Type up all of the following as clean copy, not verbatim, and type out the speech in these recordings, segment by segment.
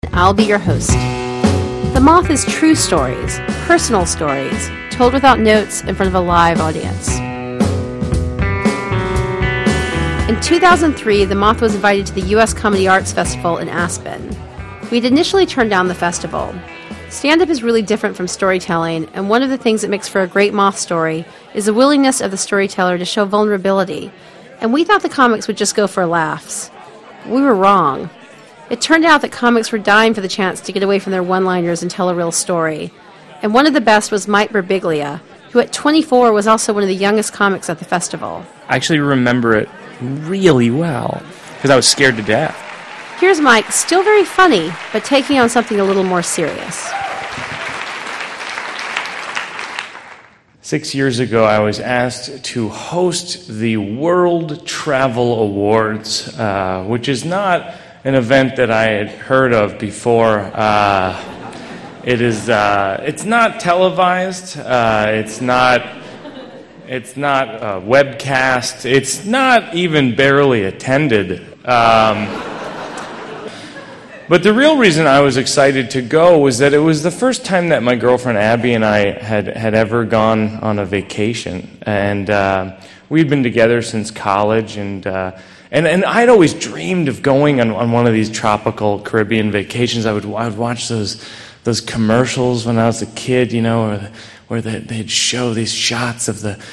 I'll be your host. The Moth is true stories, personal stories, told without notes in front of a live audience. In 2003, The Moth was invited to the U.S. Comedy Arts Festival in Aspen. We'd initially turned down the festival. Stand-up is really different from storytelling, and one of the things that makes for a great Moth story is the willingness of the storyteller to show vulnerability, and we thought the comics would just go for laughs. We were wrong. It turned out that comics were dying for the chance to get away from their one-liners and tell a real story. And one of the best was Mike Birbiglia, who at 24 was also one of the youngest comics at the festival. I actually remember it really well, because I was scared to death. Here's Mike, still very funny, but taking on something a little more serious. 6 years ago, I was asked to host the World Travel Awards, which is not an event that I had heard of before. It's not televised. It's not webcast. It's not even barely attended. But the real reason I was excited to go was that it was the first time that my girlfriend Abby and I had ever gone on a vacation, and we'd been together since college, and I'd always dreamed of going on one of these tropical Caribbean vacations. I would watch those commercials when I was a kid, you know, where they'd show these shots of the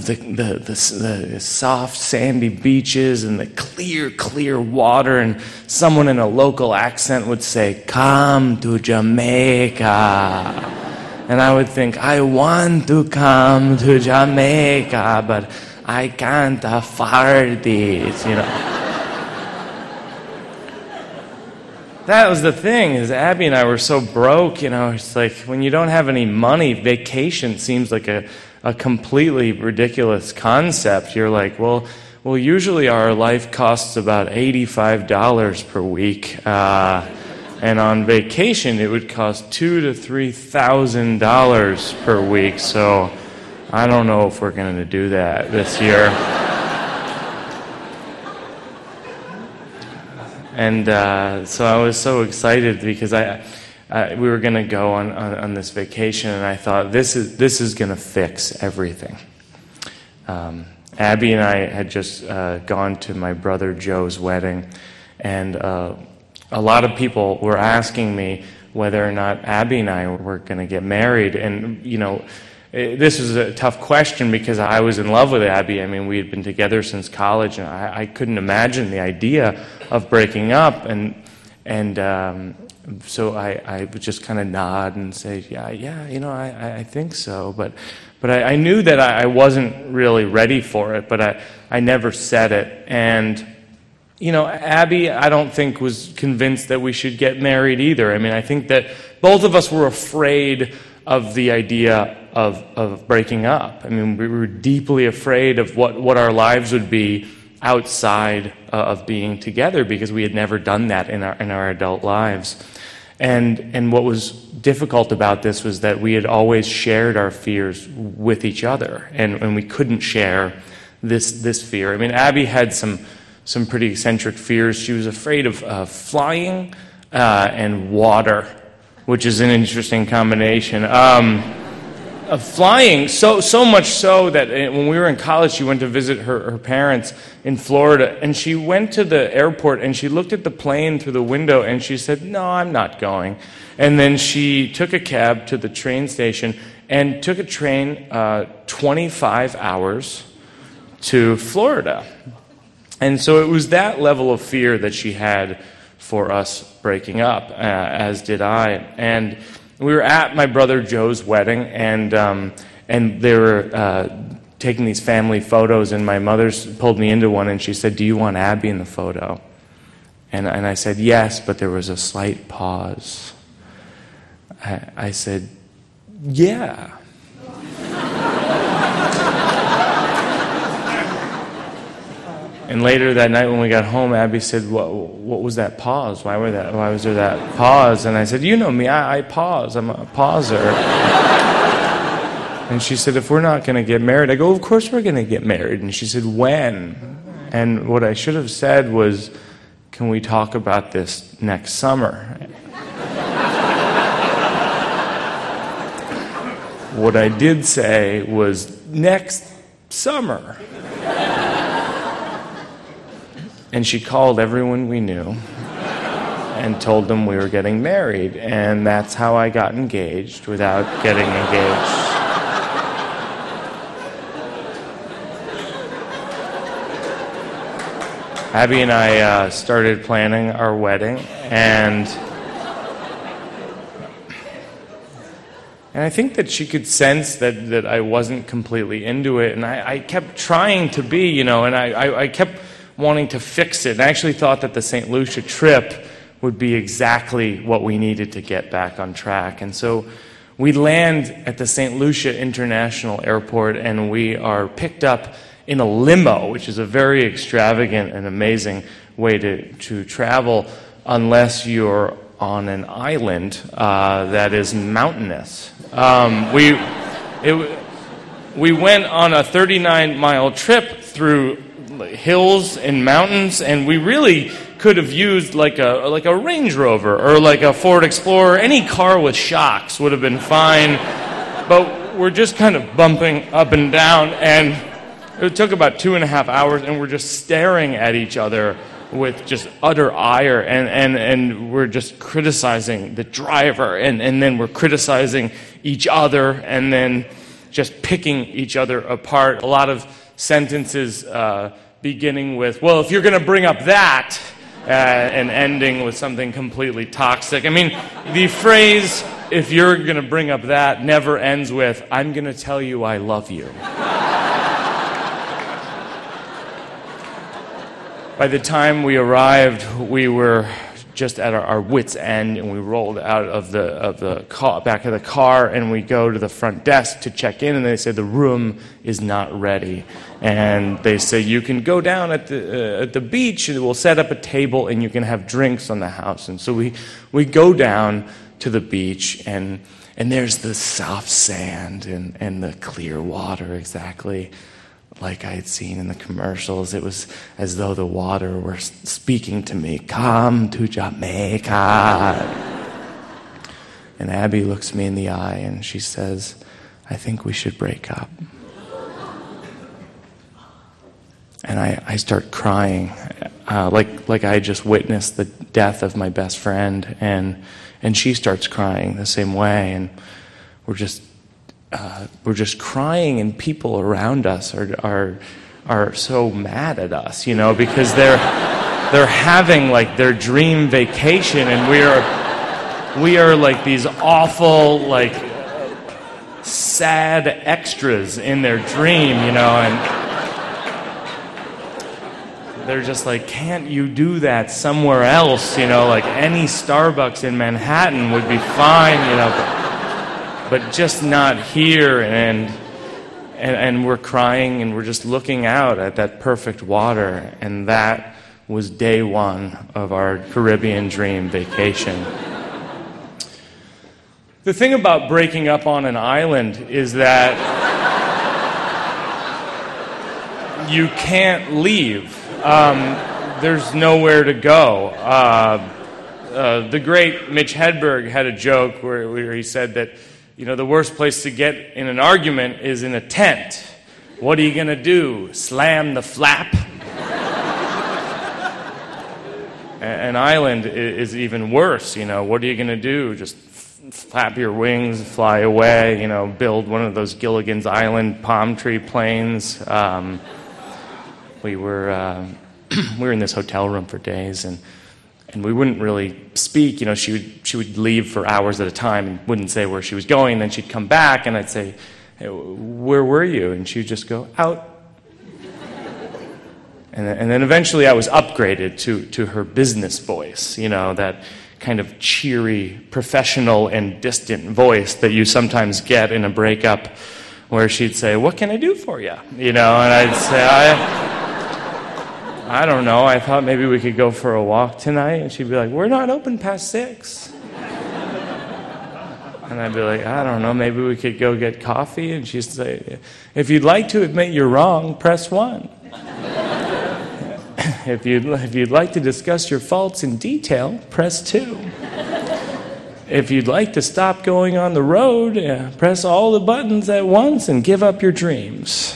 soft sandy beaches and the clear water, and someone in a local accent would say, "Come to Jamaica." And I would think, I want to come to Jamaica, but I can't afford it, you know. That was the thing, is Abby and I were so broke, you know. It's like, when you don't have any money, vacation seems like a completely ridiculous concept. You're like, well, usually our life costs about $85 per week, and on vacation it would cost $2,000 to $3,000 per week, so I don't know if we're going to do that this year. And so I was so excited because we were going to go on this vacation, and I thought, this is going to fix everything. Abby and I had just gone to my brother Joe's wedding, and a lot of people were asking me whether or not Abby and I were going to get married. And, you know, this was a tough question because I was in love with Abby. I mean, we had been together since college, and I couldn't imagine the idea of breaking up. And so I would just kind of nod and say, yeah, you know, I think so. But I knew that I wasn't really ready for it, but I never said it. And, you know, Abby, I don't think, was convinced that we should get married either. I mean, I think that both of us were afraid of the idea of breaking up. I mean, we were deeply afraid of what our lives would be outside of being together, because we had never done that in our adult lives. And what was difficult about this was that we had always shared our fears with each other, and we couldn't share this fear. I mean, Abby had some pretty eccentric fears. She was afraid of flying and water, which is an interesting combination. Of flying, so much so that when we were in college, she went to visit her parents in Florida, and she went to the airport and she looked at the plane through the window and she said, "No, I'm not going." And then she took a cab to the train station and took a train 25 hours to Florida. And so it was that level of fear that she had for us breaking up, as did I. And we were at my brother Joe's wedding, and they were taking these family photos, and my mother pulled me into one, and she said, "Do you want Abby in the photo?" And I said, "Yes," but there was a slight pause. I said, "Yeah." And later that night when we got home, Abby said, what was that pause? Why was there that pause? And I said, "You know me, I pause. I'm a pauser." And she said, "If we're not going to get married," I go, "Of course we're going to get married." And she said, "When?" And what I should have said was, "Can we talk about this next summer?" What I did say was, next summer. And she called everyone we knew and told them we were getting married, and that's how I got engaged without getting engaged. Abby and I started planning our wedding, and I think that she could sense that I wasn't completely into it, and I kept trying to be, and I kept wanting to fix it. And I actually thought that the St. Lucia trip would be exactly what we needed to get back on track. And so we land at the St. Lucia International Airport, and we are picked up in a limo, which is a very extravagant and amazing way to travel, unless you're on an island that is mountainous. We went on a 39-mile trip through hills and mountains, and we really could have used like a Range Rover or like a Ford Explorer. Any car with shocks would have been fine, but we're just kind of bumping up and down, and it took about 2.5 hours, and we're just staring at each other with just utter ire, and we're just criticizing the driver, and then we're criticizing each other, and then just picking each other apart. A lot of sentences beginning with, well, if you're going to bring up that, and ending with something completely toxic. I mean, the phrase, if you're going to bring up that, never ends with, I'm going to tell you I love you. By the time we arrived, we were just at our wits' end, and we rolled out of the back of the car, and we go to the front desk to check in, and they say the room is not ready. And they say, you can go down at the beach, and we'll set up a table, and you can have drinks on the house. And so we go down to the beach, and there's the soft sand and the clear water, exactly like I had seen in the commercials. It was as though the water were speaking to me, come to Jamaica. And Abby looks me in the eye and she says, I think we should break up. And I start crying, like I had just witnessed the death of my best friend, and she starts crying the same way, and we're just crying, and people around us are so mad at us, because they're having like their dream vacation, and we are like these awful, like sad extras in their dream, and they're just like, can't you do that somewhere else? Like any Starbucks in Manhattan would be fine, but just not here. And we're crying, and we're just looking out at that perfect water. And that was day one of our Caribbean dream vacation. The thing about breaking up on an island is that you can't leave. There's nowhere to go. The great Mitch Hedberg had a joke where he said that, the worst place to get in an argument is in a tent. What are you going to do? Slam the flap? An island is even worse. What are you going to do? Just flap your wings, fly away, build one of those Gilligan's Island palm tree planes. We were in this hotel room for days, and we wouldn't really speak. She would leave for hours at a time and wouldn't say where she was going. Then she'd come back, and I'd say, hey, where were you? And she'd just go, out. And then eventually I was upgraded to her business voice, that kind of cheery, professional, and distant voice that you sometimes get in a breakup, where she'd say, what can I do for you? And I'd say, I don't know, I thought maybe we could go for a walk tonight. And she'd be like, we're not open past 6. And I'd be like, I don't know, maybe we could go get coffee. And she'd say, if you'd like to admit you're wrong, press 1. If you'd like to discuss your faults in detail, press 2. if you'd like to stop going on the road, press all the buttons at once and give up your dreams.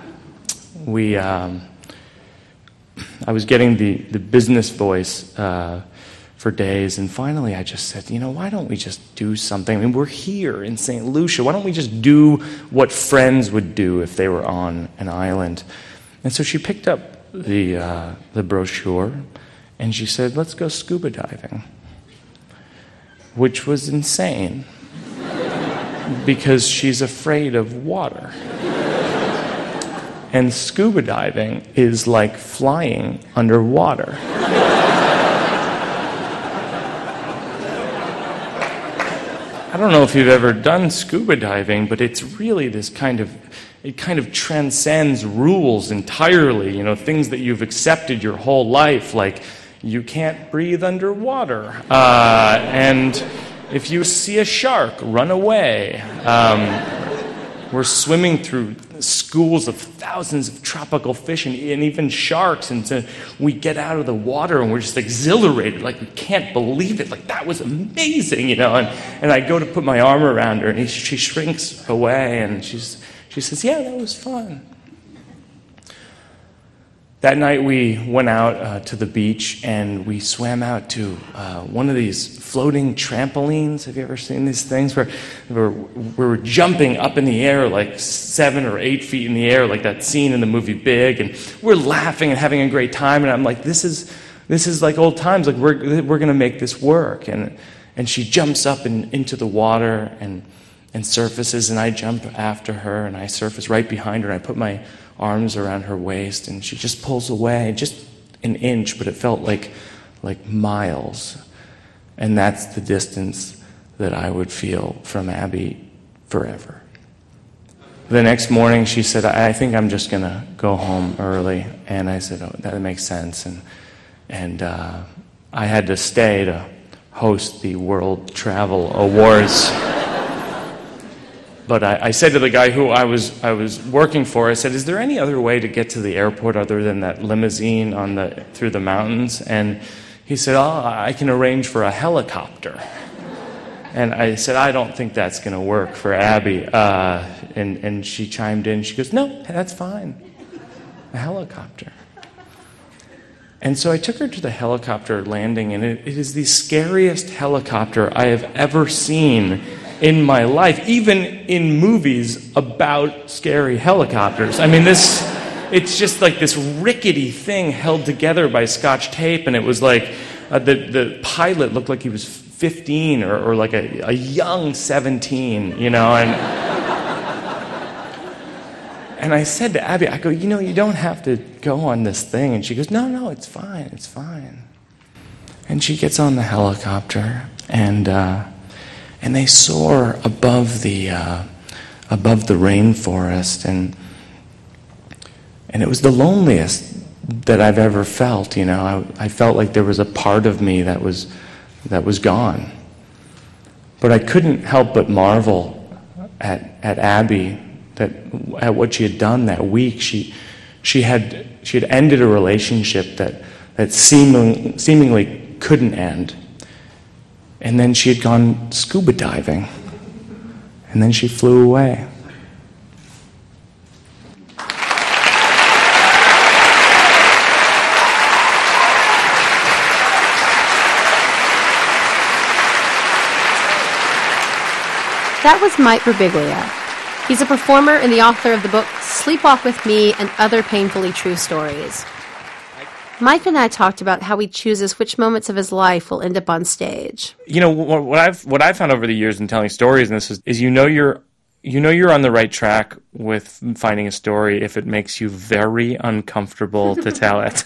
I was getting the business voice for days, and finally I just said, why don't we just do something? I mean, we're here in St. Lucia. Why don't we just do what friends would do if they were on an island? And so she picked up the brochure, and she said, let's go scuba diving, which was insane because she's afraid of water. And scuba diving is like flying underwater. I don't know if you've ever done scuba diving, but it's really this it kind of transcends rules entirely, things that you've accepted your whole life, like you can't breathe underwater, and if you see a shark, run away. We're swimming through schools of thousands of tropical fish and even sharks, and so we get out of the water and we're just exhilarated, like we can't believe it, like that was amazing, and I go to put my arm around her and she shrinks away and she says, yeah, that was fun. That night we went out to the beach and we swam out to one of these floating trampolines. Have you ever seen these things where we're jumping up in the air like 7 or 8 feet in the air, like that scene in the movie Big, and we're laughing and having a great time, and I'm like, this is like old times, like we're going to make this work. And she jumps up into the water and surfaces, and I jump after her and I surface right behind her and I put my arms around her waist, and she just pulls away, just an inch, but it felt like miles. And that's the distance that I would feel from Abby forever. The next morning she said, I think I'm just going to go home early. And I said, oh, that makes sense. And I had to stay to host the World Travel Awards. But I said to the guy who I was working for, I said, is there any other way to get to the airport other than that limousine through the mountains? And he said, I can arrange for a helicopter. And I said, I don't think that's going to work for Abby. And she chimed in. She goes, no, that's fine. A helicopter. And so I took her to the helicopter landing, and it is the scariest helicopter I have ever seen in my life, even in movies about scary helicopters. I mean, it's just like this rickety thing held together by Scotch tape, and it was like the pilot looked like he was 15 or like a young 17, and I said to Abby, I go, you don't have to go on this thing. And she goes, no, it's fine. And she gets on the helicopter, and they soar above the rainforest, and it was the loneliest that I've ever felt. I felt like there was a part of me that was gone. But I couldn't help but marvel at Abby, at what she had done that week. She had ended a relationship that seemingly couldn't end. And then she had gone scuba diving. And then she flew away. That was Mike Birbiglia. He's a performer and the author of the book Sleepwalk With Me and Other Painfully True Stories. Mike and I talked about how he chooses which moments of his life will end up on stage. What I've found over the years in telling stories, and this is you're on the right track with finding a story if it makes you very uncomfortable to tell it.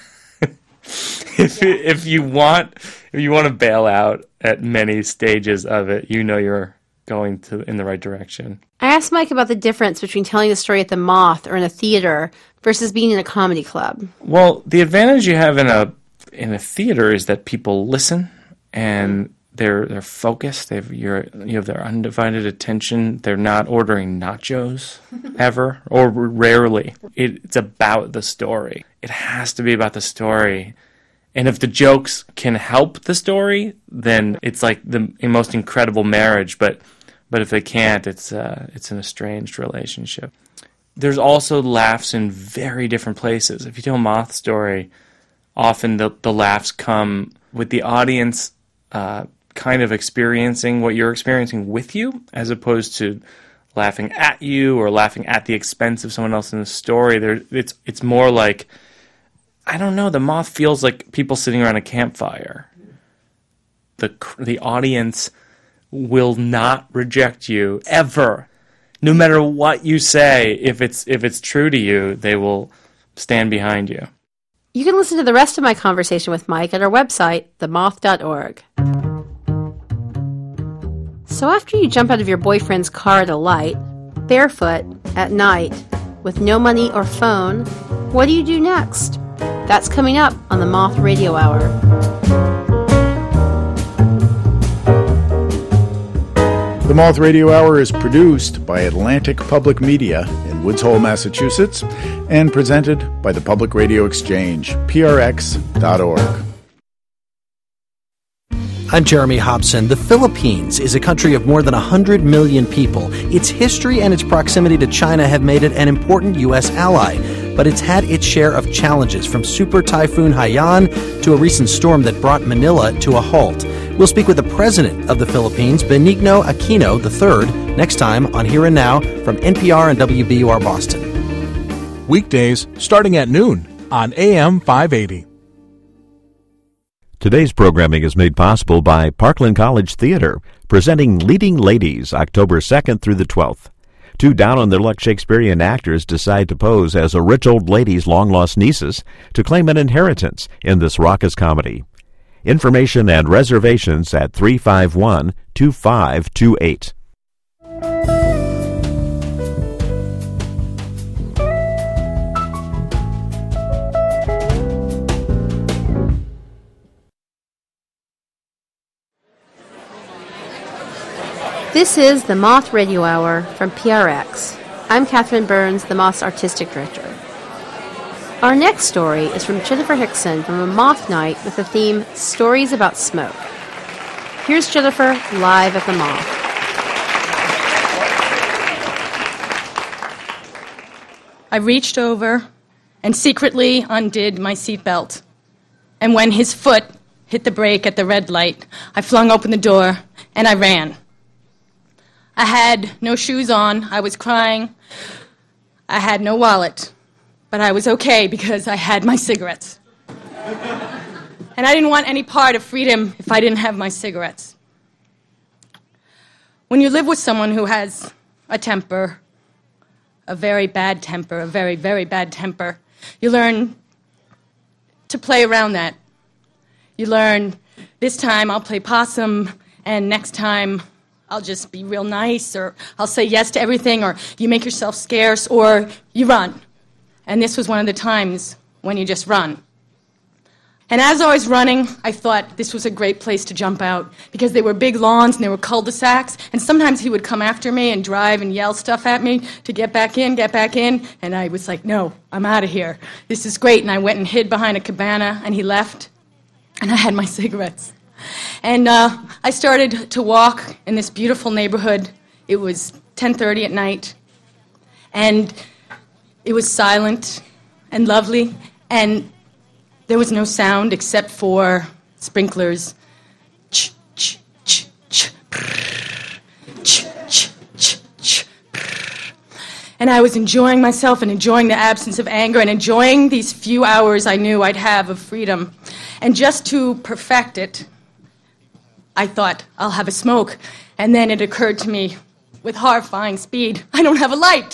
If you want to bail out at many stages of it, you're going in the right direction. I asked Mike about the difference between telling the story at the Moth or in a theater versus being in a comedy club. Well, the advantage you have in a theater is that people listen and they're focused. You have their undivided attention. They're not ordering nachos ever or rarely. It's about the story. It has to be about the story. And if the jokes can help the story, then it's like the most incredible marriage. But if they can't, it's an estranged relationship. There's also laughs in very different places. If you tell a moth story, often the laughs come with the audience kind of experiencing what you're experiencing with you, as opposed to laughing at you or laughing at the expense of someone else in the story. It's more like, I don't know, the moth feels like people sitting around a campfire. The audience will not reject you ever. No matter what you say, if it's true to you, they will stand behind you. You can listen to the rest of my conversation with Mike at our website, themoth.org. So after you jump out of your boyfriend's car at a light, barefoot, at night, with no money or phone, what do you do next? That's coming up on the Moth Radio Hour. The Moth Radio Hour is produced by Atlantic Public Media in Woods Hole, Massachusetts, and presented by the Public Radio Exchange, prx.org. I'm Jeremy Hobson. The Philippines is a country of more than 100 million people. Its history and its proximity to China have made it an important U.S. ally, but it's had its share of challenges, from Super Typhoon Haiyan to a recent storm that brought Manila to a halt. We'll speak with the president of the Philippines, Benigno Aquino III, next time on Here and Now from NPR and WBUR Boston. Weekdays starting at noon on AM 580. Today's programming is made possible by Parkland College Theater, presenting Leading Ladies, October 2nd through the 12th. Two down-on-their-luck Shakespearean actors decide to pose as a rich old lady's long-lost nieces to claim an inheritance in this raucous comedy. Information and reservations at 351-2528. This is the Moth Radio Hour from PRX. I'm Catherine Burns, the Moth's artistic director. Our next story is from Jennifer Hickson from a Moth night with the theme Stories About Smoke. Here's Jennifer live at the Moth. I reached over and secretly undid my seatbelt. And when his foot hit the brake at the red light, I flung open the door and I ran. I had no shoes on. I was crying. I had no wallet. But I was okay because I had my cigarettes. And I didn't want any part of freedom if I didn't have my cigarettes. When you live with someone who has a temper, a very bad temper, a very, very bad temper, you learn to play around that. You learn, this time I'll play possum, and next time I'll just be real nice, or I'll say yes to everything, or you make yourself scarce, or you run. And this was one of the times when you just run. And as I was running, I thought this was a great place to jump out, because there were big lawns and there were cul-de-sacs, and sometimes he would come after me and drive and yell stuff at me to get back in, and I was like, no, I'm out of here. This is great. And I went and hid behind a cabana, and he left, and I had my cigarettes. And I started to walk in this beautiful neighborhood. It was 10:30 at night, and it was silent and lovely, and there was no sound except for sprinklers. Ch, ch, ch, ch, ch, ch, ch, ch. And I was enjoying myself and enjoying the absence of anger and enjoying these few hours I knew I'd have of freedom. And just to perfect it, I thought, I'll have a smoke. And then it occurred to me, with horrifying speed, I don't have a light.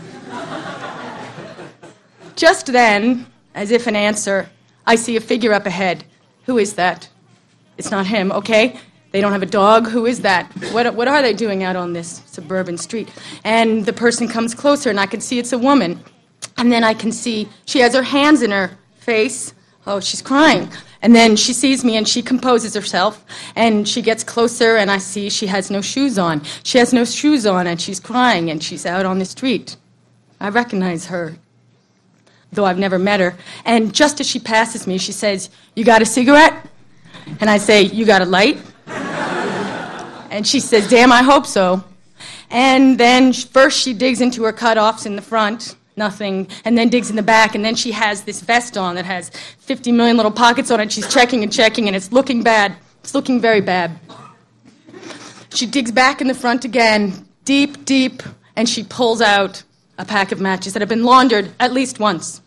Just then, as if an answer, I see a figure up ahead. Who is that? It's not him, okay? They don't have a dog. Who is that? What are they doing out on this suburban street? And the person comes closer, and I can see it's a woman. And then I can see she has her hands in her face. Oh, she's crying. And then she sees me, and she composes herself, and she gets closer, and I see she has no shoes on. She has no shoes on, and she's crying, and she's out on the street. I recognize her. though I've never met her. And just as she passes me, she says, "You got a cigarette?" And I say, "You got a light?" And she says, "Damn, I hope so." And then first she digs into her cutoffs in the front, nothing, and then digs in the back, and then she has this vest on that has 50 million little pockets on it. She's checking, and it's looking bad. It's looking very bad. She digs back in the front again, deep, deep, and she pulls out a pack of matches that have been laundered at least once.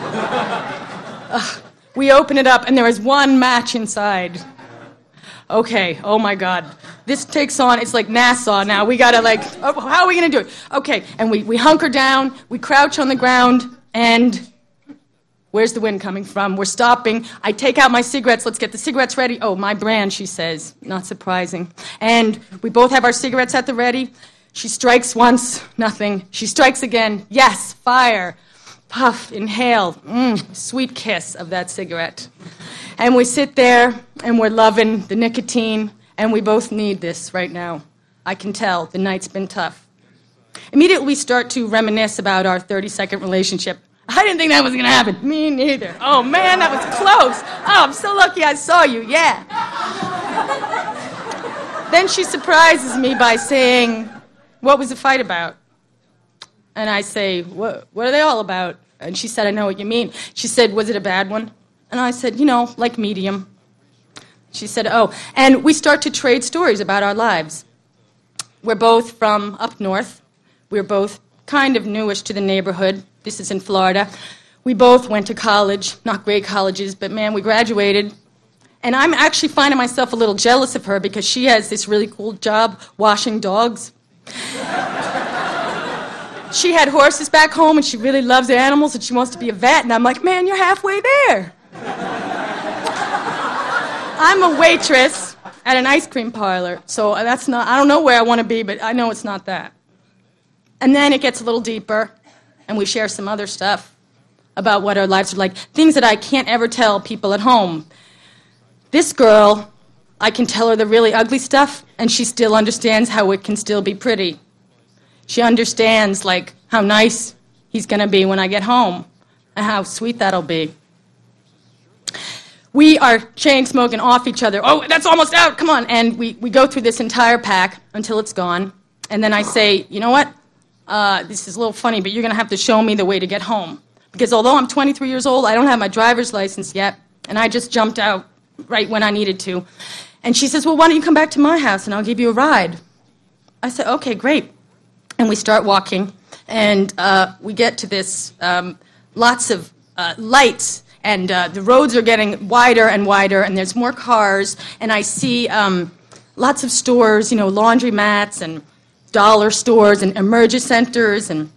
We open it up, and there is one match inside. Okay, oh my God. This takes on, it's like Nassau now. We gotta how are we gonna do it? Okay, and we hunker down, we crouch on the ground, and where's the wind coming from? We're stopping. I take out my cigarettes. Let's get the cigarettes ready. Oh, my brand, she says. Not surprising. And we both have our cigarettes at the ready. She strikes once, nothing. She strikes again. Yes, fire. Puff, inhale. Sweet kiss of that cigarette. And we sit there, and we're loving the nicotine, and we both need this right now. I can tell the night's been tough. Immediately we start to reminisce about our 30-second relationship. I didn't think that was going to happen. Me neither. Oh, man, that was close. Oh, I'm so lucky I saw you. Yeah. Then she surprises me by saying, "What was the fight about?" And I say, what are they all about? And she said, "I know what you mean." She said, "Was it a bad one?" And I said, like medium. She said, "Oh." And we start to trade stories about our lives. We're both from up north. We're both kind of newish to the neighborhood. This is in Florida. We both went to college, not great colleges, but man, we graduated. And I'm actually finding myself a little jealous of her because she has this really cool job washing dogs. She had horses back home, and she really loves the animals, and she wants to be a vet. And I'm like, man, you're halfway there. I'm a waitress at an ice cream parlor, so that's not, I don't know where I want to be, but I know it's not that. And then it gets a little deeper, and we share some other stuff about what our lives are like, things that I can't ever tell people at home. This girl, I can tell her the really ugly stuff, and she still understands how it can still be pretty. She understands, how nice he's going to be when I get home, and how sweet that'll be. We are chain smoking off each other. Oh, that's almost out, come on. And we go through this entire pack until it's gone. And then I say, you know what? This is a little funny, but you're going to have to show me the way to get home. Because although I'm 23 years old, I don't have my driver's license yet, and I just jumped out right when I needed to. And she says, well, why don't you come back to my house, and I'll give you a ride. I said, okay, great. And we start walking, and we get to this, lots of lights, and the roads are getting wider and wider, and there's more cars, and I see lots of stores, laundromats and dollar stores and emergency centers, and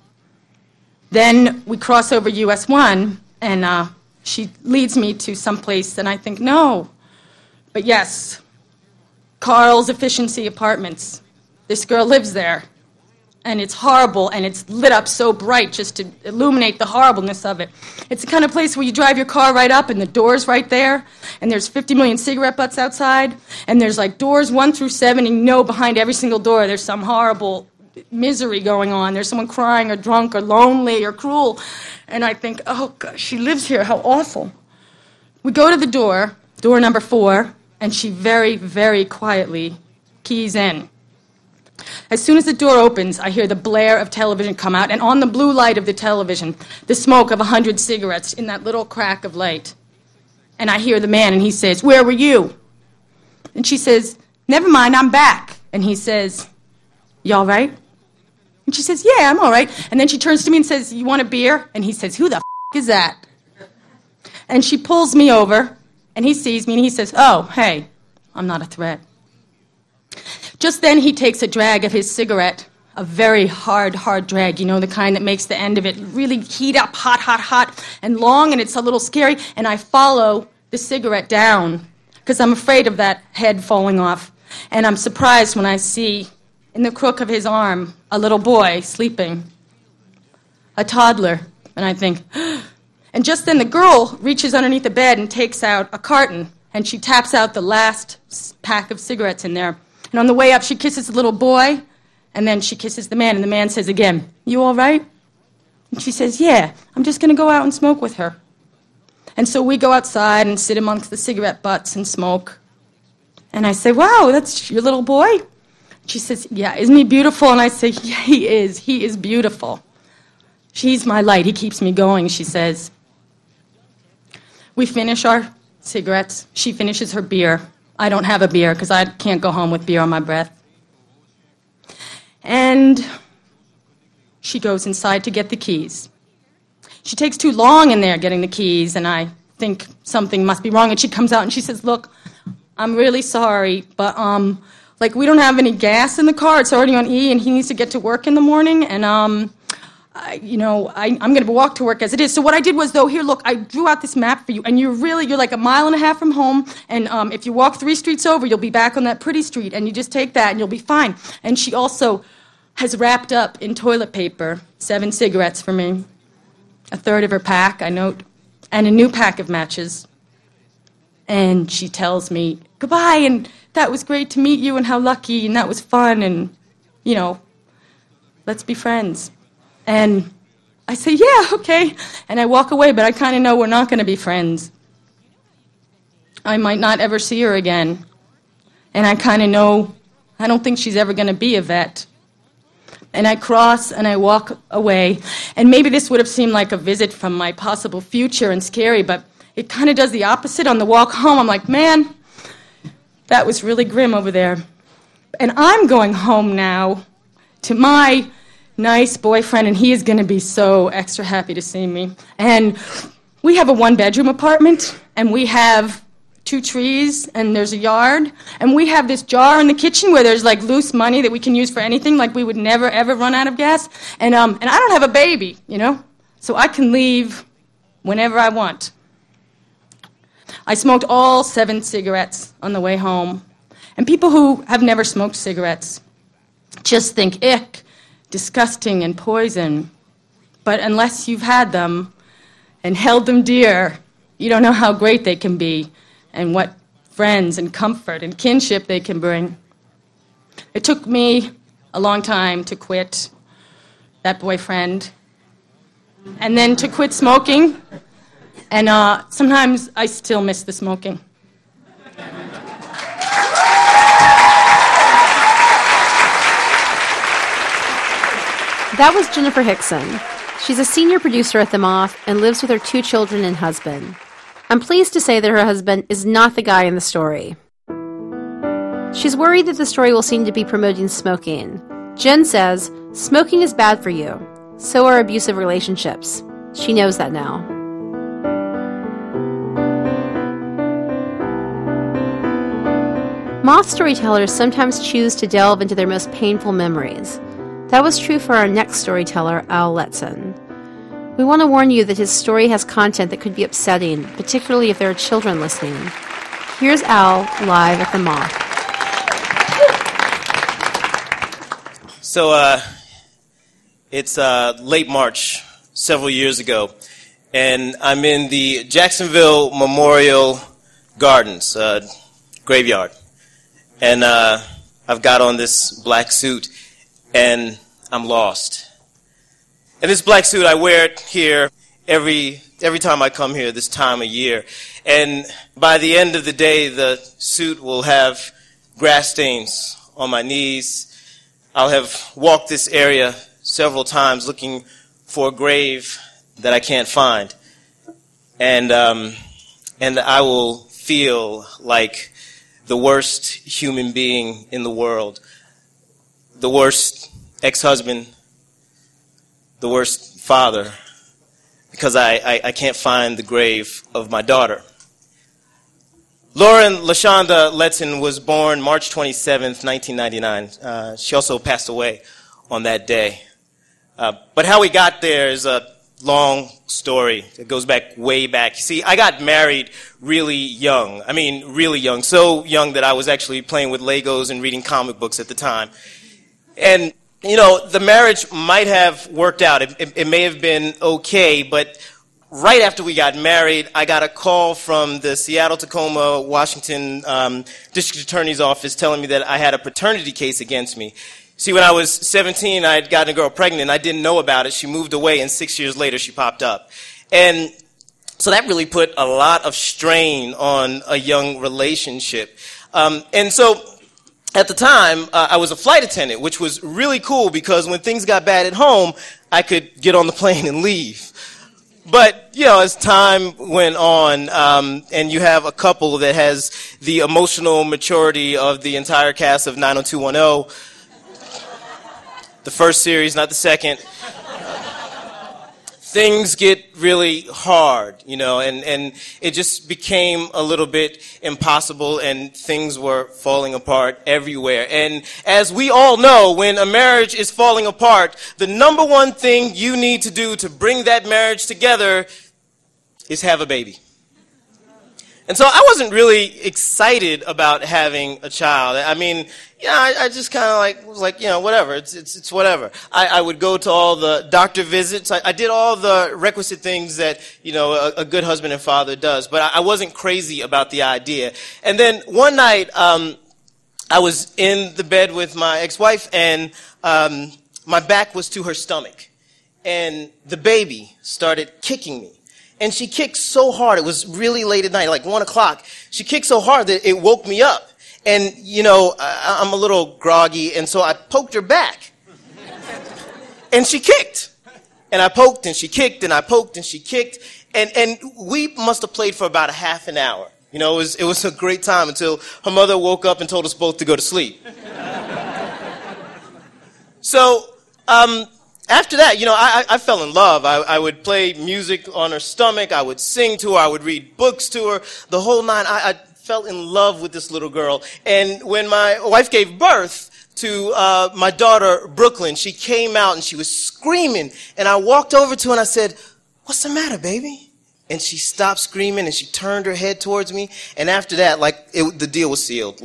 then we cross over US 1, and she leads me to some place, and I think, no. But yes, Carl's Efficiency Apartments. This girl lives there. And it's horrible, and it's lit up so bright just to illuminate the horribleness of it. It's the kind of place where you drive your car right up, and the door's right there, and there's 50 million cigarette butts outside, and there's doors 1 through 7, and behind every single door there's some horrible misery going on. There's someone crying or drunk or lonely or cruel. And I think, oh, gosh, she lives here. How awful. We go to the door number 4, and she very, very quietly keys in. As soon as the door opens, I hear the blare of television come out, and on the blue light of the television, the smoke of 100 cigarettes in that little crack of light. And I hear the man, and he says, where were you? And she says, never mind, I'm back. And he says, you all right? And she says, yeah, I'm all right. And then she turns to me and says, you want a beer? And he says, who the f*** is that? And she pulls me over, and he sees me, and he says, oh, hey, I'm not a threat. Just then he takes a drag of his cigarette, a very hard drag, the kind that makes the end of it really heat up, hot, and long, and it's a little scary, and I follow the cigarette down because I'm afraid of that head falling off. And I'm surprised when I see in the crook of his arm a little boy sleeping, a toddler, and I think, and just then the girl reaches underneath the bed and takes out a carton, and she taps out the last pack of cigarettes in there. And on the way up, she kisses the little boy, and then she kisses the man, and the man says again, you all right? And she says, yeah, I'm just going to go out and smoke with her. And so we go outside and sit amongst the cigarette butts and smoke. And I say, wow, that's your little boy? She says, yeah, isn't he beautiful? And I say, yeah, he is. He is beautiful. He's my light. He keeps me going, she says. We finish our cigarettes. She finishes her beer. I don't have a beer because I can't go home with beer on my breath. And she goes inside to get the keys. She takes too long in there getting the keys, and I think something must be wrong. And she comes out and she says, look, I'm really sorry, but we don't have any gas in the car. It's already on E, and he needs to get to work in the morning, and I'm going to walk to work as it is. So what I did was, though, here, look, I drew out this map for you, and you're like a mile and a half from home, and if you walk 3 streets over, you'll be back on that pretty street, and you just take that, and you'll be fine. And she also has wrapped up in toilet paper 7 cigarettes for me, a third of her pack, I note, and a new pack of matches. And she tells me, goodbye, and that was great to meet you, and how lucky, and that was fun, and, let's be friends. And I say, yeah, okay. And I walk away, but I kind of know we're not going to be friends. I might not ever see her again. And I kind of know I don't think she's ever going to be a vet. And I cross and I walk away. And maybe this would have seemed like a visit from my possible future and scary, but it kind of does the opposite. On the walk home, I'm like, man, that was really grim over there. And I'm going home now to my nice boyfriend, and he is going to be so extra happy to see me. And we have a 1-bedroom apartment, and we have 2 trees, and there's a yard, and we have this jar in the kitchen where there's like loose money that we can use for anything, like we would never ever run out of gas. And I don't have a baby, so I can leave whenever I want. I smoked all 7 cigarettes on the way home, and people who have never smoked cigarettes just think, ick, disgusting and poison. But unless you've had them and held them dear, you don't know how great they can be and what friends and comfort and kinship they can bring. It took me a long time to quit that boyfriend and then to quit smoking, and sometimes I still miss the smoking. That was Jennifer Hickson. She's a senior producer at The Moth and lives with her 2 children and husband. I'm pleased to say that her husband is not the guy in the story. She's worried that the story will seem to be promoting smoking. Jen says, smoking is bad for you. So are abusive relationships. She knows that now. Moth storytellers sometimes choose to delve into their most painful memories. That was true for our next storyteller, Al Letson. We want to warn you that his story has content that could be upsetting, particularly if there are children listening. Here's Al live at The Moth. So it's late March, several years ago, and I'm in the Jacksonville Memorial Gardens graveyard, and I've got on this black suit, and I'm lost. And this black suit, I wear it here every time I come here this time of year. And by the end of the day, the suit will have grass stains on my knees. I'll have walked this area several times looking for a grave that I can't find. And I will feel like the worst human being in the world, the worst ex-husband, the worst father, because I can't find the grave of my daughter. Lauren LaShonda Letson was born March 27th, 1999. She also passed away on that day. But how we got there is a long story. It goes back way back. You see, I got married really young. I mean, really young. So young that I was actually playing with Legos and reading comic books at the time. And the marriage might have worked out. It may have been okay, but right after we got married, I got a call from the Seattle-Tacoma, Washington District Attorney's Office telling me that I had a paternity case against me. See, when I was 17, I had gotten a girl pregnant. I didn't know about it. She moved away, and 6 years later, she popped up. And so that really put a lot of strain on a young relationship. And so at the time, I was a flight attendant, which was really cool because when things got bad at home, I could get on the plane and leave. But, as time went on, and you have a couple that has the emotional maturity of the entire cast of 90210, the first series, not the second, things get really hard, and it just became a little bit impossible, and things were falling apart everywhere. And as we all know, when a marriage is falling apart, the number one thing you need to do to bring that marriage together is have a baby. And so I wasn't really excited about having a child. I mean, I just kind of was like, whatever. It's whatever. I would go to all the doctor visits. I did all the requisite things that, a good husband and father does. But I wasn't crazy about the idea. And then one night, I was in the bed with my ex-wife, and my back was to her stomach. And the baby started kicking me. And she kicked so hard, it was really late at night, like 1 o'clock. She kicked so hard that it woke me up. And, I'm a little groggy, and so I poked her back. And she kicked. And I poked, and she kicked, and I poked, and she kicked. And we must have played for about a half an hour. It was a great time until her mother woke up and told us both to go to sleep. So, after that, I fell in love. I would play music on her stomach. I would sing to her. I would read books to her. The whole nine. I fell in love with this little girl. And when my wife gave birth to my daughter, Brooklyn, she came out and she was screaming. And I walked over to her and I said, "What's the matter, baby?" And she stopped screaming and she turned her head towards me. And after that, the deal was sealed.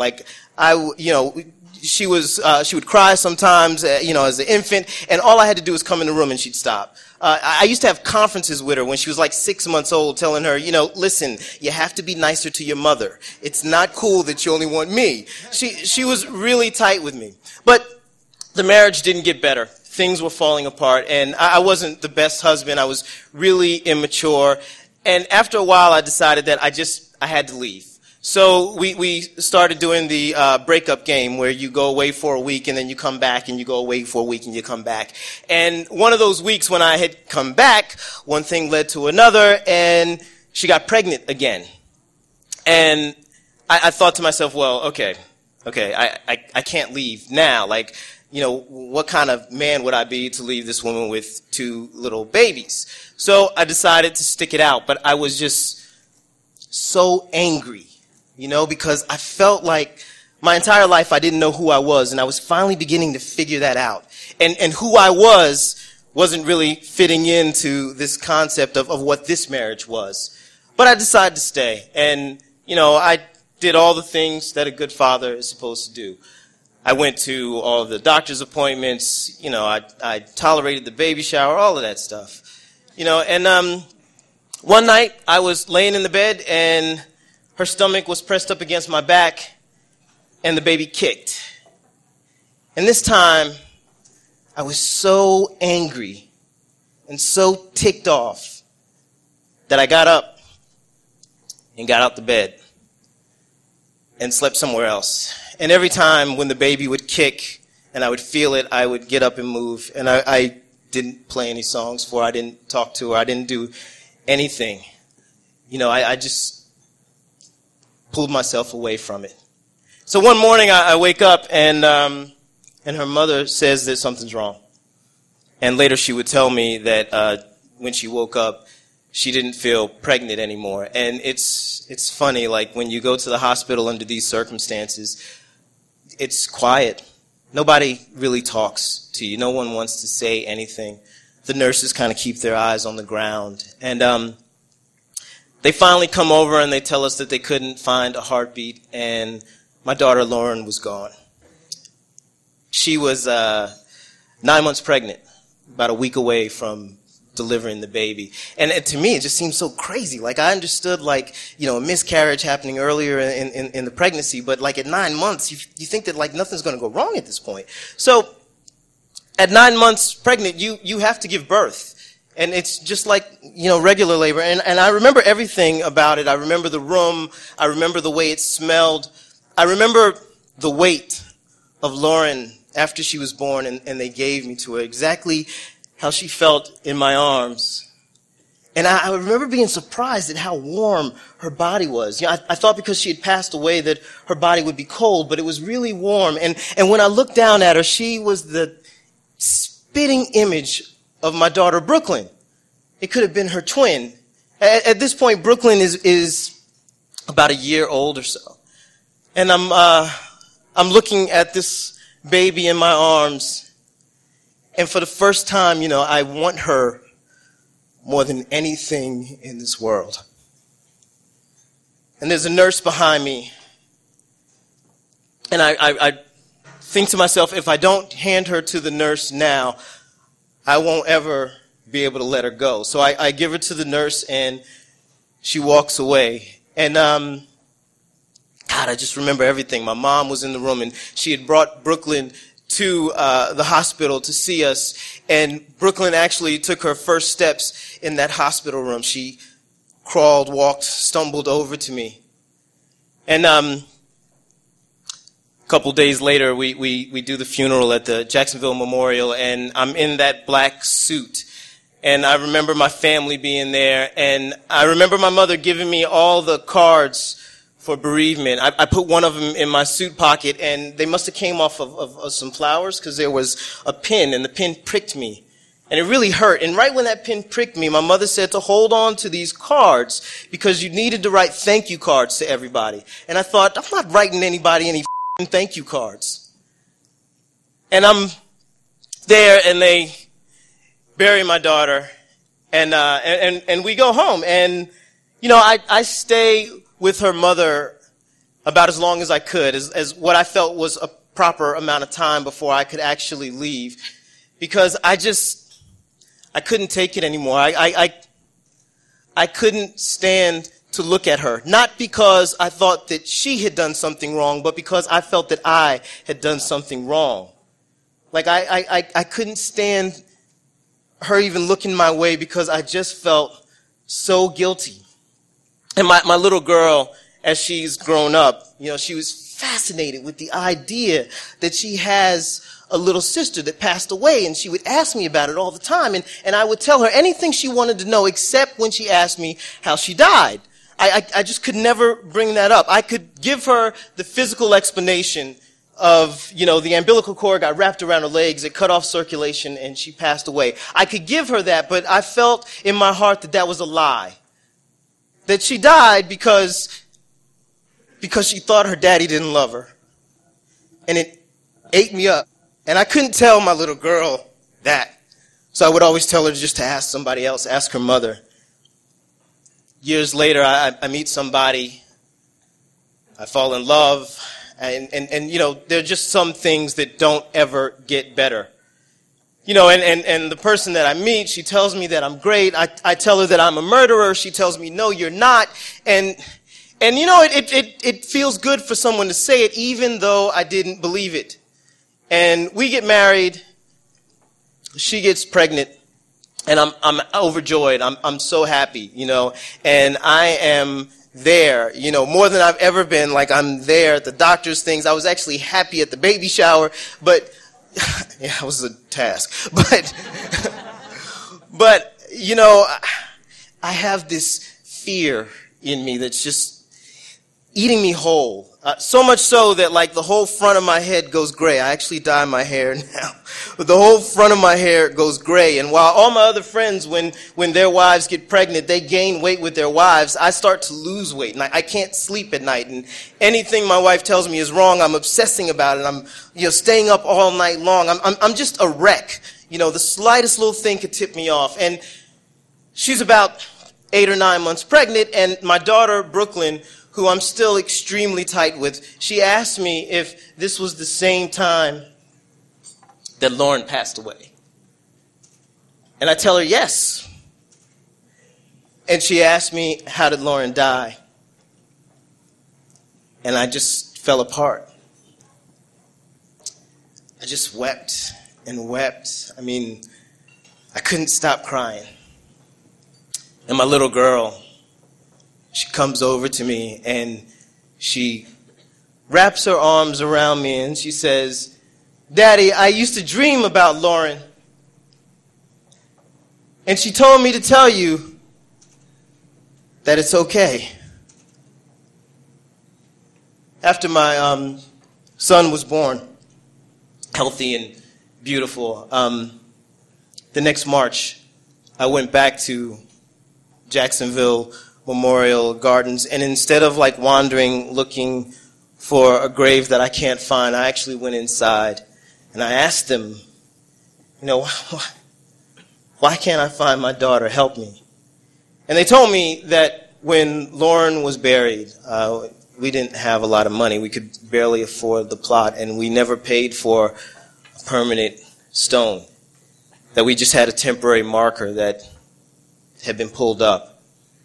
She would cry sometimes, as an infant, and all I had to do was come in the room and she'd stop. I used to have conferences with her when she was like 6 months old, telling her, listen, you have to be nicer to your mother. It's not cool that you only want me. She was really tight with me. But the marriage didn't get better. Things were falling apart, and I wasn't the best husband. I was really immature. And after a while, I decided that I had to leave. So we started doing the breakup game where you go away for a week and then you come back and you go away for a week and you come back. And one of those weeks when I had come back, one thing led to another and she got pregnant again. And I thought to myself, well, okay, I can't leave now. What kind of man would I be to leave this woman with 2 little babies? So I decided to stick it out, but I was just so angry. Because I felt like my entire life I didn't know who I was, and I was finally beginning to figure that out. And who I wasn't really fitting into this concept of what this marriage was. But I decided to stay. And, I did all the things that a good father is supposed to do. I went to all the doctor's appointments, I tolerated the baby shower, all of that stuff. And one night I was laying in the bed and her stomach was pressed up against my back, and the baby kicked. And this time, I was so angry and so ticked off that I got up and got out the bed and slept somewhere else. And every time when the baby would kick and I would feel it, I would get up and move. And I didn't play any songs for her. I didn't talk to her. I didn't do anything. I just pulled myself away from it. So one morning I wake up and her mother says that something's wrong. And later she would tell me that when she woke up, she didn't feel pregnant anymore. And it's funny, when you go to the hospital under these circumstances, it's quiet. Nobody really talks to you. No one wants to say anything. The nurses kind of keep their eyes on the ground. And they finally come over and they tell us that they couldn't find a heartbeat, and my daughter Lauren was gone. She was 9 months pregnant, about a week away from delivering the baby. And to me, it just seemed so crazy. I understood, a miscarriage happening earlier in the pregnancy, but at 9 months, you think that nothing's going to go wrong at this point. So at 9 months pregnant, you have to give birth. And it's just like, regular labor. And I remember everything about it. I remember the room. I remember the way it smelled. I remember the weight of Lauren after she was born and they gave me to her, exactly how she felt in my arms. And I remember being surprised at how warm her body was. I thought because she had passed away that her body would be cold, but it was really warm. And when I looked down at her, she was the spitting image of my daughter, Brooklyn. It could have been her twin. At this point, Brooklyn is about a year old or so. And I'm looking at this baby in my arms. And for the first time, I want her more than anything in this world. And there's a nurse behind me. And I think to myself, if I don't hand her to the nurse now, I won't ever be able to let her go. So I give her to the nurse, and she walks away. And, God, I just remember everything. My mom was in the room, and she had brought Brooklyn to the hospital to see us. And Brooklyn actually took her first steps in that hospital room. She crawled, walked, stumbled over to me. And a couple days later, we do the funeral at the Jacksonville Memorial, and I'm in that black suit. And I remember my family being there, and I remember my mother giving me all the cards for bereavement. I put one of them in my suit pocket, and they must have came off of some flowers, because there was a pin, and the pin pricked me. And it really hurt. And right when that pin pricked me, my mother said to hold on to these cards, because you needed to write thank you cards to everybody. And I thought, I'm not writing anybody any thank you cards. And I'm there, and they bury my daughter, and we go home. And, I stay with her mother about as long as I could, as what I felt was a proper amount of time before I could actually leave, because I couldn't take it anymore. I couldn't stand to look at her, not because I thought that she had done something wrong, but because I felt that I had done something wrong. Like I couldn't stand her even looking my way, because I just felt so guilty. And my little girl, as she's grown up, she was fascinated with the idea that she has a little sister that passed away, and she would ask me about it all the time, and I would tell her anything she wanted to know, except when she asked me how she died. I just could never bring that up. I could give her the physical explanation of, the umbilical cord got wrapped around her legs, it cut off circulation, and she passed away. I could give her that, but I felt in my heart that that was a lie. That she died because she thought her daddy didn't love her. And it ate me up. And I couldn't tell my little girl that. So I would always tell her just to ask somebody else, ask her mother. Years later, I meet somebody, I fall in love, and there are just some things that don't ever get better. And the person that I meet, she tells me that I'm great. I tell her that I'm a murderer. She tells me, no, you're not. And it feels good for someone to say it, even though I didn't believe it. And we get married. She gets pregnant. And I'm overjoyed. I'm so happy, and I am there, more than I've ever been. Like, I'm there at the doctor's things. I was actually happy at the baby shower, but yeah, it was a task. But I have this fear in me that's just eating me whole. So much so that, like, the whole front of my head goes gray. I actually dye my hair now. But the whole front of my hair goes gray. And while all my other friends, when their wives get pregnant, they gain weight with their wives, I start to lose weight. And I can't sleep at night. And anything my wife tells me is wrong, I'm obsessing about it. I'm, staying up all night long. I'm just a wreck. The slightest little thing could tip me off. And she's about 8 or 9 months pregnant. And my daughter, Brooklyn, who I'm still extremely tight with, she asked me if this was the same time that Lauren passed away. And I tell her yes. And she asked me, how did Lauren die? And I just fell apart. I just wept and wept. I mean, I couldn't stop crying. And my little girl, she comes over to me and she wraps her arms around me and she says, "Daddy, I used to dream about Lauren. And she told me to tell you that it's okay." After my son was born, healthy and beautiful, the next March, I went back to Jacksonville Memorial Gardens, and instead of like wandering looking for a grave that I can't find, I actually went inside and I asked them, why can't I find my daughter? Help me. And they told me that when Lauren was buried, we didn't have a lot of money. We could barely afford the plot, and we never paid for a permanent stone, that we just had a temporary marker that had been pulled up.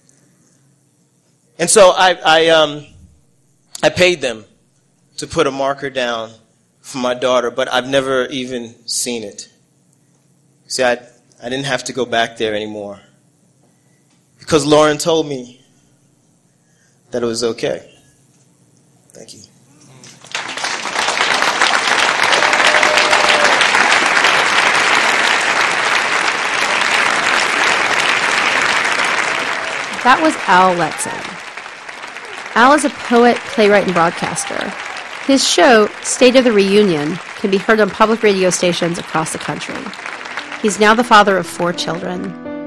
And so I paid them to put a marker down for my daughter, but I've never even seen it. See, I didn't have to go back there anymore because Lauren told me that it was okay. Thank you. That was Al Letson. Al is a poet, playwright, and broadcaster. His show, State of the Reunion, can be heard on public radio stations across the country. He's now the father of 4 children.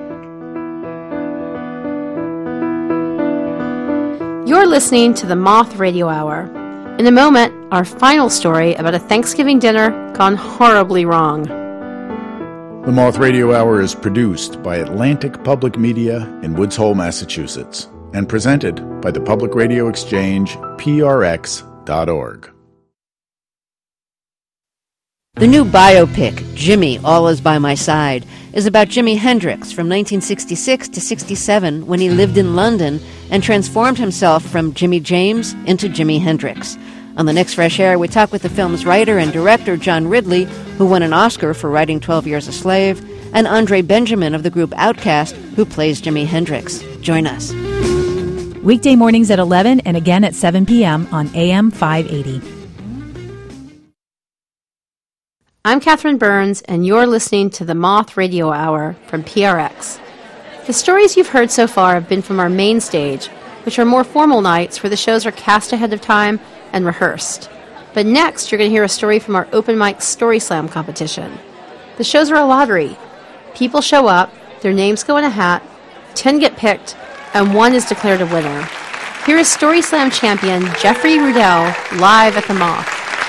You're listening to the Moth Radio Hour. In a moment, our final story about a Thanksgiving dinner gone horribly wrong. The Moth Radio Hour is produced by Atlantic Public Media in Woods Hole, Massachusetts, and presented by the Public Radio Exchange, prx.org. The new biopic, Jimmy, All Is By My Side, is about Jimi Hendrix from 1966 to 67 when he lived in London and transformed himself from Jimmy James into Jimi Hendrix. On the next Fresh Air, we talk with the film's writer and director, John Ridley, who won an Oscar for writing 12 Years a Slave, and Andre Benjamin of the group Outkast, who plays Jimi Hendrix. Join us. Weekday mornings at 11 and again at 7 p.m. on AM 580. I'm Catherine Burns, and you're listening to the Moth Radio Hour from PRX. The stories you've heard so far have been from our main stage, which are more formal nights where the shows are cast ahead of time and rehearsed. But next, you're going to hear a story from our open mic Story Slam competition. The shows are a lottery. People show up, their names go in a hat, 10 get picked, and 1 is declared a winner. Here is Story Slam champion Jeffrey Rudell live at the Moth.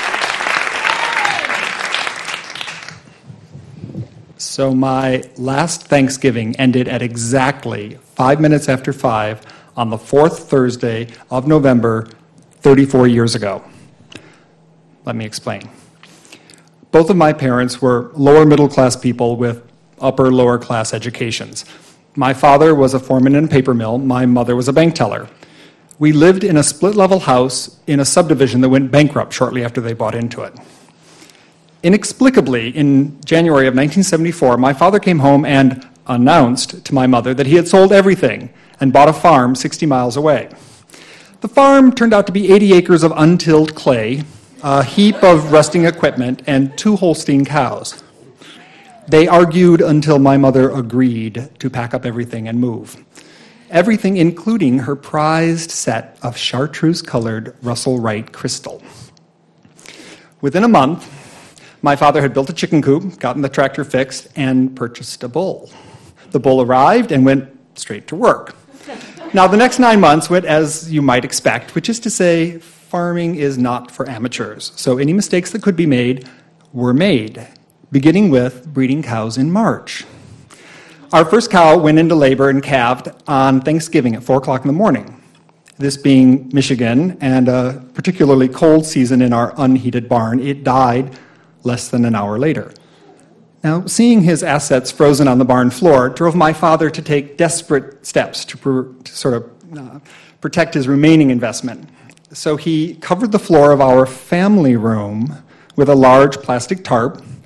So my last Thanksgiving ended at exactly 5 minutes after 5 on the 4th Thursday of November, 34 years ago. Let me explain. Both of my parents were lower middle class people with upper lower class educations. My father was a foreman in a paper mill. My mother was a bank teller. We lived in a split-level house in a subdivision that went bankrupt shortly after they bought into it. Inexplicably, in January of 1974, my father came home and announced to my mother that he had sold everything and bought a farm 60 miles away. The farm turned out to be 80 acres of untilled clay, a heap of rusting equipment, and 2 Holstein cows. They argued until my mother agreed to pack up everything and move. Everything including her prized set of chartreuse-colored Russell Wright crystal. Within a month, my father had built a chicken coop, gotten the tractor fixed, and purchased a bull. The bull arrived and went straight to work. Now, the next 9 months went as you might expect, which is to say, farming is not for amateurs. So any mistakes that could be made were made, beginning with breeding cows in March. Our first cow went into labor and calved on Thanksgiving at 4 o'clock in the morning. This being Michigan and a particularly cold season in our unheated barn, it died less than an hour later. Now, seeing his assets frozen on the barn floor drove my father to take desperate steps to protect his remaining investment. So he covered the floor of our family room with a large plastic tarp,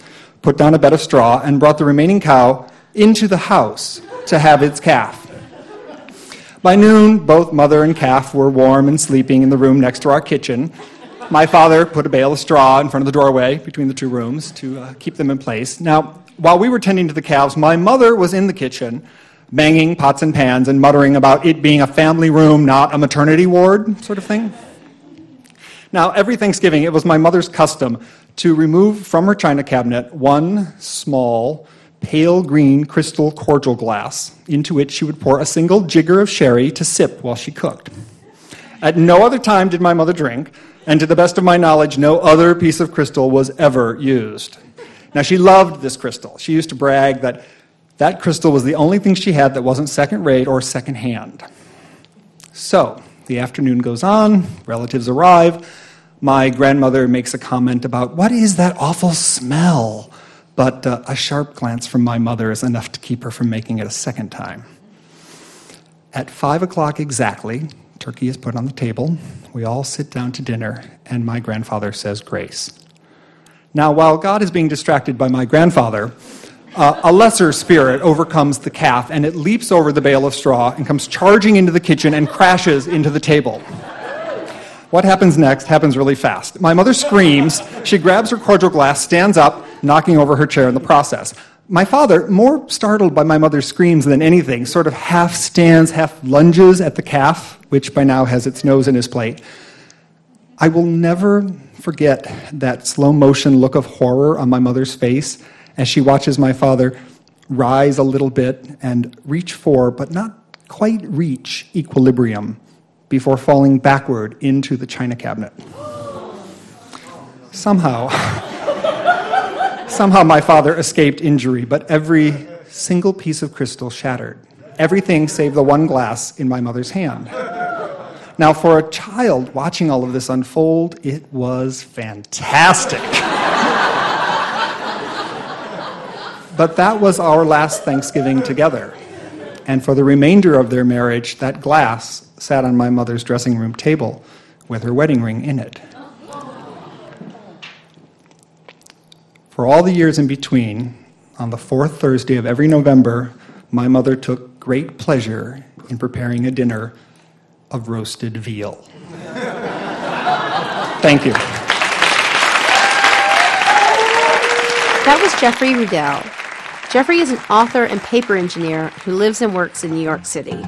put down a bed of straw, and brought the remaining cow into the house to have its calf. By noon, both mother and calf were warm and sleeping in the room next to our kitchen. My father put a bale of straw in front of the doorway between the two rooms to keep them in place. Now, while we were tending to the calves, my mother was in the kitchen, banging pots and pans and muttering about it being a family room, not a maternity ward sort of thing. Now, every Thanksgiving, it was my mother's custom to remove from her china cabinet one small, pale green crystal cordial glass into which she would pour a single jigger of sherry to sip while she cooked. At no other time did my mother drink, and to the best of my knowledge, no other piece of crystal was ever used. Now, she loved this crystal. She used to brag that that crystal was the only thing she had that wasn't second-rate or second-hand. So, the afternoon goes on, relatives arrive. My grandmother makes a comment about, "What is that awful smell?" But a sharp glance from my mother is enough to keep her from making it a second time. At 5 o'clock exactly, turkey is put on the table. We all sit down to dinner, and my grandfather says grace. Now, while God is being distracted by my grandfather, a lesser spirit overcomes the calf, and it leaps over the bale of straw and comes charging into the kitchen and crashes into the table. What happens next happens really fast. My mother screams. She grabs her cordial glass, stands up, knocking over her chair in the process. My father, more startled by my mother's screams than anything, sort of half stands, half lunges at the calf, which by now has its nose in his plate. I will never forget that slow-motion look of horror on my mother's face as she watches my father rise a little bit and reach for, but not quite reach, equilibrium before falling backward into the china cabinet. Somehow my father escaped injury, but every single piece of crystal shattered. Everything save the one glass in my mother's hand. Now, for a child watching all of this unfold, it was fantastic. But that was our last Thanksgiving together. And for the remainder of their marriage, that glass sat on my mother's dressing room table with her wedding ring in it. For all the years in between, on the fourth Thursday of every November, my mother took great pleasure in preparing a dinner of roasted veal. Thank you. That was Jeffrey Rudell. Jeffrey is an author and paper engineer who lives and works in New York City.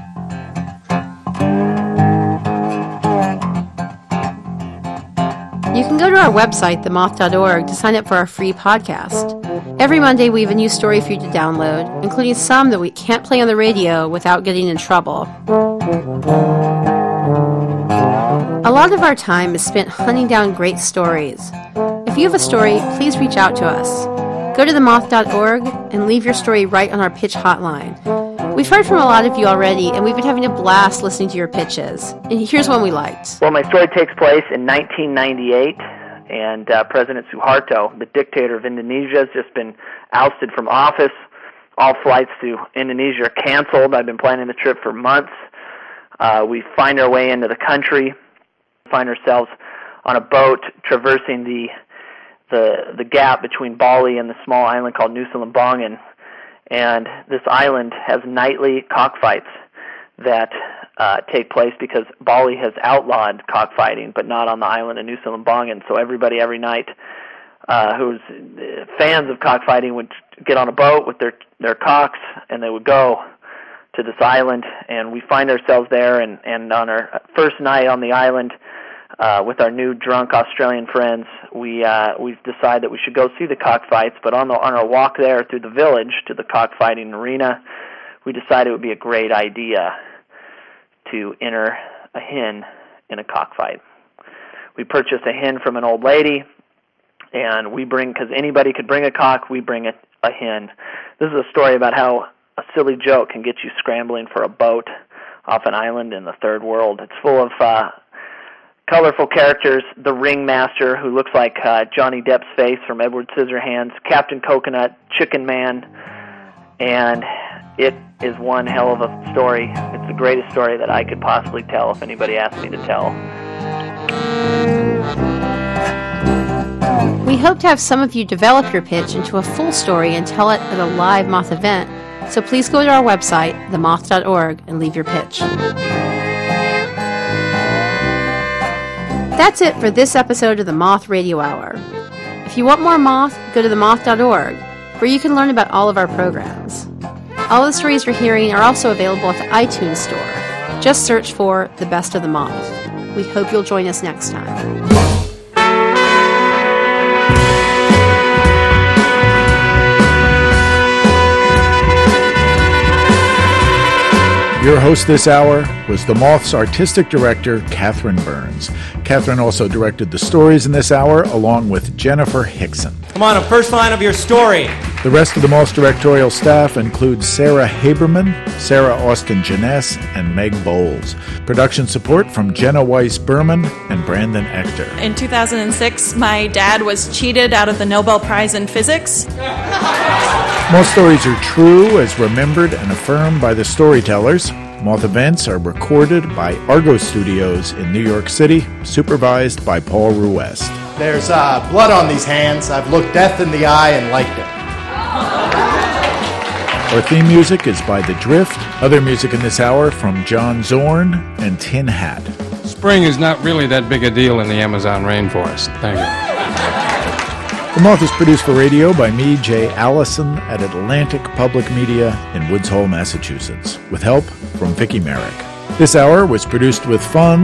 You can go to our website, themoth.org, to sign up for our free podcast. Every Monday, we have a new story for you to download, including some that we can't play on the radio without getting in trouble. A lot of our time is spent hunting down great stories. If you have a story, please reach out to us. Go to themoth.org and leave your story right on our pitch hotline. We've heard from a lot of you already, and we've been having a blast listening to your pitches. And here's one we liked. Well, my story takes place in 1998, and President Suharto, the dictator of Indonesia, has just been ousted from office. All flights to Indonesia are canceled. I've been planning the trip for months. We find our way into the country, find ourselves on a boat traversing the gap between Bali and the small island called Nusa Lembongan. And this island has nightly cockfights that take place because Bali has outlawed cockfighting, but not on the island of Nusa Lembongan. So everybody every night who's fans of cockfighting would get on a boat with their cocks, and they would go to this island. And we find ourselves there, and on our first night on the island, with our new drunk Australian friends, we've decided that we should go see the cockfights. But on our walk there through the village to the cockfighting arena, we decided it would be a great idea to enter a hen in a cockfight. We purchased a hen from an old lady, and because anybody could bring a cock, we bring a hen. This is a story about how a silly joke can get you scrambling for a boat off an island in the third world. It's full of colorful characters: the ringmaster, who looks like Johnny Depp's face from Edward Scissorhands, Captain Coconut, Chicken Man, and it is one hell of a story. It's the greatest story that I could possibly tell if anybody asked me to tell. We hope to have some of you develop your pitch into a full story and tell it at a live Moth event, so please go to our website, themoth.org, and leave your pitch. That's it for this episode of the Moth Radio Hour. If you want more Moth, go to themoth.org, where you can learn about all of our programs. All the stories you're hearing are also available at the iTunes Store. Just search for The Best of the Moth. We hope you'll join us next time. Your host this hour was The Moth's artistic director, Catherine Burns. Catherine also directed the stories in this hour, along with Jennifer Hickson. Come on, a first line of your story. The rest of the Moth's directorial staff includes Sarah Haberman, Sarah Austin-Jeunesse, and Meg Bowles. Production support from Jenna Weiss-Berman and Brandon Ector. In 2006, my dad was cheated out of the Nobel Prize in Physics. Moth stories are true as remembered and affirmed by the storytellers. Moth events are recorded by Argo Studios in New York City, supervised by Paul Ruest. There's blood on these hands. I've looked death in the eye and liked it. Our theme music is by The Drift. Other music in this hour from John Zorn and Tin Hat. Spring is not really that big a deal in the Amazon rainforest. Thank you. The Moth is produced for radio by me, Jay Allison, at Atlantic Public Media in Woods Hole, Massachusetts, with help from Vicki Merrick. This hour was produced with funds